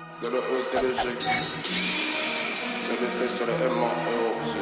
C'est le E, c'est le G. C'est le T, c'est le M, E, C.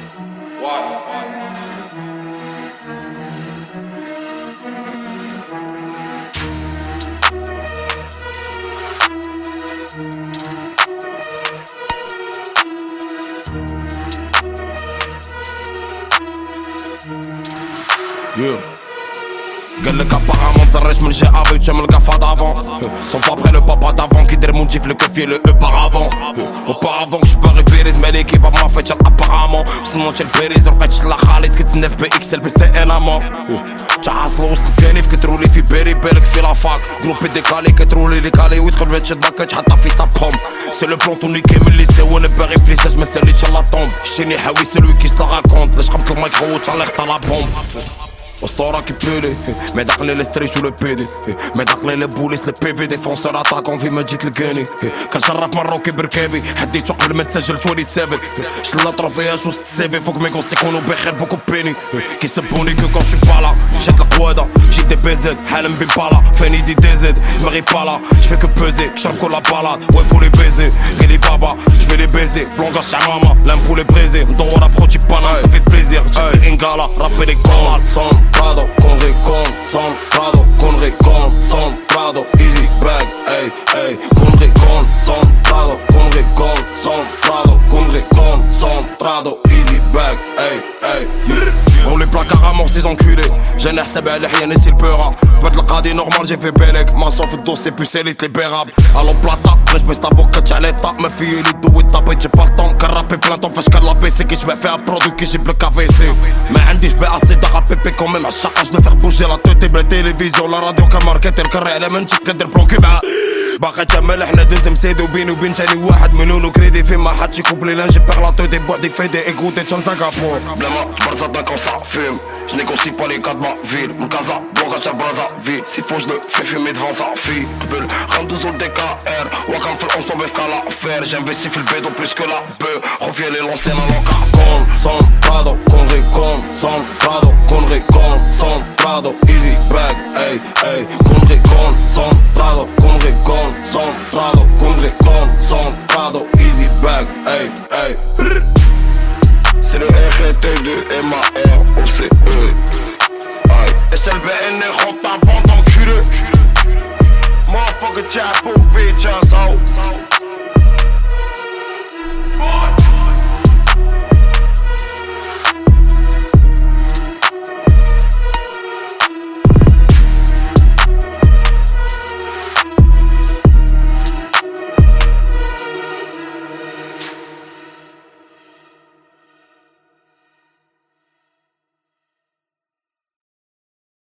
Yeah. قال لك apparemment تزرج من الجي افي وتشم القفا d'avant. Sont pas prêts le papa d'avant qui der mon gif le kefier le E par avant. Auparavant que je peux repérer mais l'équipe a ما فاتش apparemment وصلنا تشال بيريز ولقيتش لا خالص كتسنى في بي اكس ال بي سي ان امون. تعاصلو وسط الكانيف كترولي في بيري بالك في لافاك جروبي ديكالي كترولي لي كالي ويدخل في تشد باكا تحطها في سابهم. سي لو بلون تونيكي من الليسي وانا باغي في ليساج ما ساليتش لا طومب. شتيني حاوي سلوي كي سلا راكونت لاش خبط المايكرو وتعلق لا بومب. اسطورة كي بيلي مدقني الستريش والبيدي مدقني البوليس البيفي ديفونسور اتاكون في ما جيت لقاني كنشرف مروكي بركابي حديتو قبل ما تسجل 27 شلا طروفياش وسط السيفي فوق مي كونس يكونوا بخير بوكو بيني كيسبوني كو كون شي بالا جات القوادة جيت دي بيزيد حالم بمبالا فاني دي ديزيد دماغي بالا جفي كو بوزي كشرب كل بالاد وي فو لي بيزي قالي بابا جفي لي بيزي بلونغاش تاع ماما لامبو لي بريزي مدورة بخوتي بانال صافي بليزير جابي انغالا رابي لي كونال صون Prado, concentrado, concentrado, easy bag, ey, ey, concentrado, concentrado, easy bag, ey, ey, yeah. On les placards à mort ces enculés. Génère سبع لحيان ici le peura. بعد القاضي normal j'ai fait بيلك ما صوف الدوسي بو سيليت ليبيرابل. الو بلاطا باش بيست افوكا تاع ليطا ما في لي دوي طابي تجيب بالطون كرابي بلان طون فاش كان لا بي سي كيتباع فيها برودوي كيجيب لك كافي سي. ما عنديش بي اسي دغا بيبي كوميم عالشقاش نو فيغ بوجي لا توتي بلا تيليفزيون لا راديو كماركتير كري على من جيت كدير بلوكي مع باقي تمل احنا دوزم سيدو بيني وبين تاني واحد منونو كريدي في ما حدش يكوبلي لا جي بيغ لا تو دي بوادي فيدي ايكوتي تشان سانغابور بلا ما برزا quand ça fume. Je négocie pas les cas de ma ville. Mon casa, Blanca, tcha Brazzaville. S'il faut, je le fais fumer devant sa fille. Bulle, rame 2 autres DKR. Wakam fait ensemble, FK l'affaire. J'investis le bédo plus que la bœuf. Reviens les lancer dans l'encar. Concentrado, concentrado, concentrado, easy bag, ey, ey, concentrado.